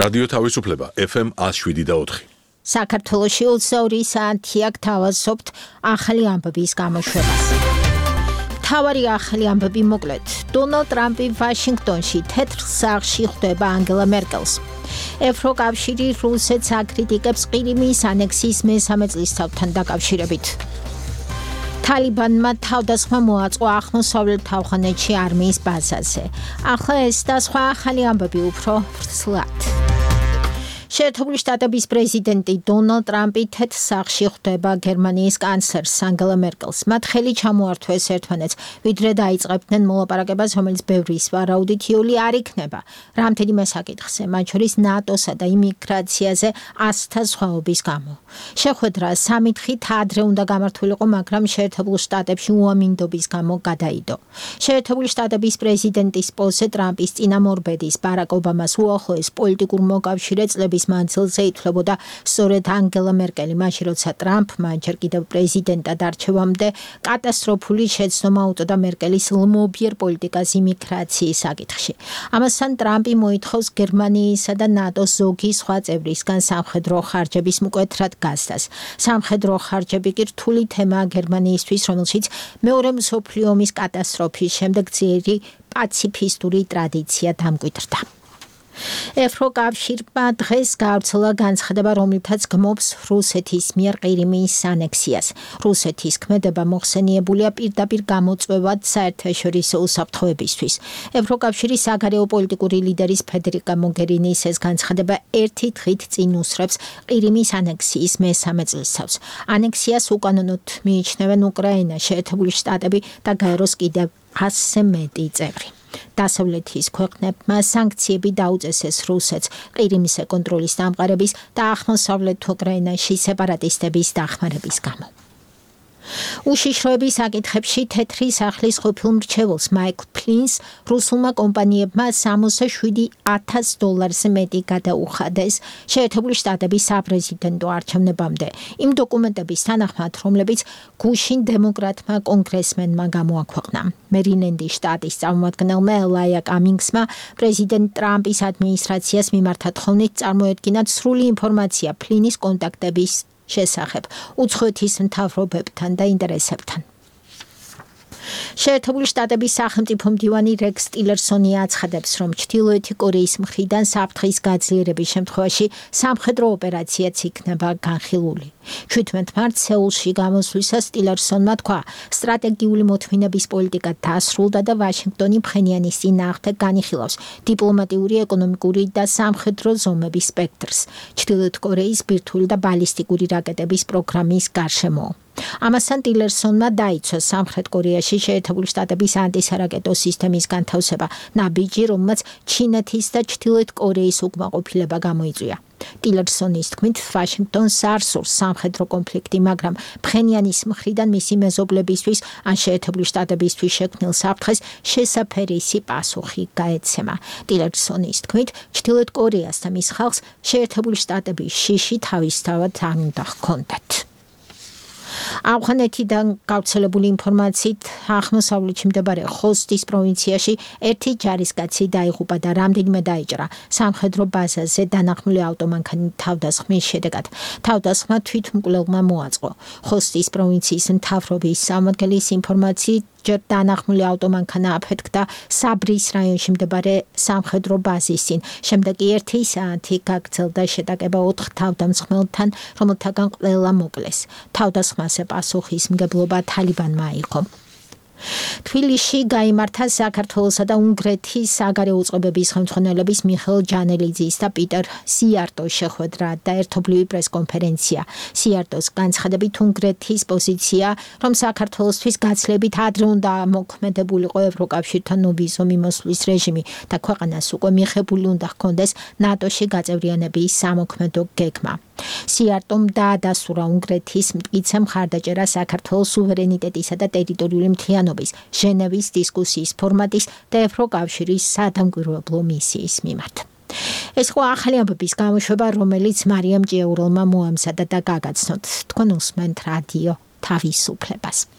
რადიო თავისუფლება FM 107.4. საქართველოში 22 საათია გთავაზობთ ახალი ამბების გამოშვებას. თავარი ახალი ამბები მოკლედ. დონალდ ტრამპი ვაშინგტონში თეთრ სახლში ხვდება ანგელა მერკელს. ევროკავშირი რუსეთს აკრიტიკებს ყირიმის ანექსიის მესამე წლისთავთან დაკავშირებით. თალიბანმა თავდასხმა მოაწყო აღმოსავლეთ ავღანეთში არმიის ბაზაზე. ახლა ეს და სხვა ახალი ამბები უფრო ვრცლად. შეერთებული შტატების პრეზიდენტი დონალდ ტრამპი თეთრ სახლში ხვდება გერმანიის კანცლერს ანგელა მერკელს. მათ ხელი ჩამოართვეს ერთმანეთს, ვიდრე დაიწყებდნენ მოლაპარაკებას, რომელიც ბევრის ვარაუდით იული არ იქნება. რამდენიმე საკითხზე, მათ შორის ნატოსა და იმიგრაციაზე ასთა სხვაობის გამო. შეხვედრა სამითხით ადრე უნდა გამართულიყო, მაგრამ შეერთებულ შტატებში უამინდობის გამო გადაიდო. შეერთებული შტატების პრეზიდენტის პოსტზე ტრამპის წინამორბედის ბარაკ ობამას უახლოეს პოლიტიკურ მოკავშირე წლების მანძილზე ითვლებოდა სწორედ ანგელა მერკელი, მაშინ როცა ტრამპმა ჯერ კიდევ პრეზიდენტად არჩევამდე კატასტროფული შეცდომა უწოდა მერკელის ლმობიერ პოლიტიკას იმიგრაციის საკითხში. ამასთან ტრამპი მოითხოვს გერმანიისა და ნატოს ზოგი სხვა წევრისგან სამხედრო ხარჯების მკვეთრად გასცდას. სამხედრო ხარჯები კი რთული თემაა გერმანიისთვის, რომელშიც მეორე მსოფლიო ომის კატასტროფის შემდეგ ძლიერი პაციფისტური ტრადიცია დამკვიდრდა. ევროკავშირმა დღეს გაავრცელა განცხადება, რომლითაც გმობს რუსეთის მიერ ყირიმის ანექსიას. რუსეთის ქმედება მოხსენიებულია პირდაპირ გამოწვევად საერთაშორისო უსაფრთხოებისთვის. ევროკავშირის საგარეო პოლიტიკური ლიდერის ფედერიკა მოგერინის ეს განცხადება ერთი დღით წინ უსრებს ყირიმის ანექსიის მესამე წლისთავს. ანექსიას უკანონოდ მიიჩნევენ უკრაინა, შეერთებული შტატები და გაეროს კიდევ 100 მეტი წევრი. დასავლეთის ქვეყნებმა სანქციები დაუწესეს რუსეთს ყირიმის კონტროლის დამყარების და აღმოსავლეთ უკრაინაში სეპარატისტების დახმარების გამო. უშიშროების საკითხებში თეთრი სახლის ყოფილ მრჩეველს მაიკლ ფლინს რუსულმა კომპანიებმა $67,000 მეტი გადაუხადეს შეერთებული შტატების საპრეზიდენტო არჩევნებამდე. იმ დოკუმენტების თანახმად, რომლებიც გუშინ დემოკრატმა კონგრესმენმა გამოაქვეყნა. მერილენდის შტატის წარმომადგენელმა ელაია კამინგსმა პრეზიდენტ ტრამპის ადმინისტრაციას მიმართა თხოვნით წარმოედგინათ სრული ინფორმაცია ფლინის კონტაქტების შესახებ უცხოეთის მთავრობებთან და ინტერესებთან. შეერთებული შტატების სახელმწიფო მდივანი რექს ტილერსონი აცხადებს, რომ ჩრდილოეთი კორეის მხრიდან საფრთხის გაძლიერების შემთხვევაში სამხედრო ოპერაციაც იქნება განხილული. 17 მარტს სეულში გამოსვლისას ტილერსონმა თქვა, სტრატეგიული მოთმინების პოლიტიკა დასრულდა და ვაშინგტონი ფხენიანის წინააღმდეგ განიხილავს დიპლომატიური, ეკონომიკური და სამხედრო ზომების სპექტრს. ჩრდილოეთ კორეის ბირთვული და ბალისტიკური რაკეტების პროგრამის გარშემო. ამასთან ტილერსონმა დაიცვა სამხრეთ კორეაში შეერთებული შტატების ანტისარაკეტო სისტემის განთავსება, ნაბიჯი, რომელმაც ჩინეთის და ჩრდილოეთ კორეის უკმაყოფილება გამოიწვია. ტილერსონის თქმით, ვაშინგტონს არ სურს სამხედრო კონფლიქტი, მაგრამ ფხენიანის მხრიდან მისი მეზობლებისთვის ან შეერთებული შტატებისთვის შექმნილ საფრთხეს შესაფერისი პასუხი გაეცემა. ტილერსონის თქმით, ჩრდილოეთ კორეას და მის ხალხს შეერთებული შტატების შიში თავისთავად არ უნდა ჰქონდათ. ავღანეთიდან გავრცელებული ინფორმაციით აღმოსავლეთში მდებარე ხოსტის პროვინციაში ერთი ჯარისკაცი დაიღუპა და რამდენიმე დაიჭრა სამხედრო ბაზაზე დანახმული ავტომანქანის თავდასხმის შედეგად. თავდასხმა თვითმკვლელმა მოაწყო. ხოსტის პროვინციის მთავრობის სამმართველის ინფორმაციით ჯერ დანახმული ავტომანქანა აფეთქდა საბრის რაიონში მდებარე სამხედრო ბაზის წინ. შემდეგ კი 1 საათი გაგრძელდა შეტაკება 4 თავდამსხმელთან, რომელთაგან ყველა მოკლეს. თავდასხმაზე პასუხისმგებლობა თალიბანმა აიღო. თბილისში გაიმართა საქართველოსა და უნგრეთის საგარეო უწყებების ხელმძღვანელების მიხეილ ჯანელიძის და პიტერ სიარტოს შეხვედრა და ერთობლივი პრესკონფერენცია. სიარტოს განცხადებით უნგრეთის პოზიცია, რომ საქართველოსთვის გაცილებით ადრე უნდა მოქმედებულიყო ევროკავშირთან ვიზო მიმოსვლის რეჟიმი და ქვეყანას უკვე მიღებული უნდა ჰქონდეს ნატოში გაწევრიანების სამოქმედო გეგმა. სიარტომ დაადასტურა უნგრეთის მტკიცე მხარდაჭერა საქართველოს სუვერენიტეტისა და ტერიტორიული მთლიანობის ჟენევის დისკუსიის ფორმატის და ევროკავშირის სადამკვირვებლო მისიის მიმართ. ეს ხო ახალი ამბების გამოშვება, რომელიც მარიამ ჭიაურელმა მოამზადა და გაგაცნოთ. თქვენ უსმენთ რადიო თავისუფლებას.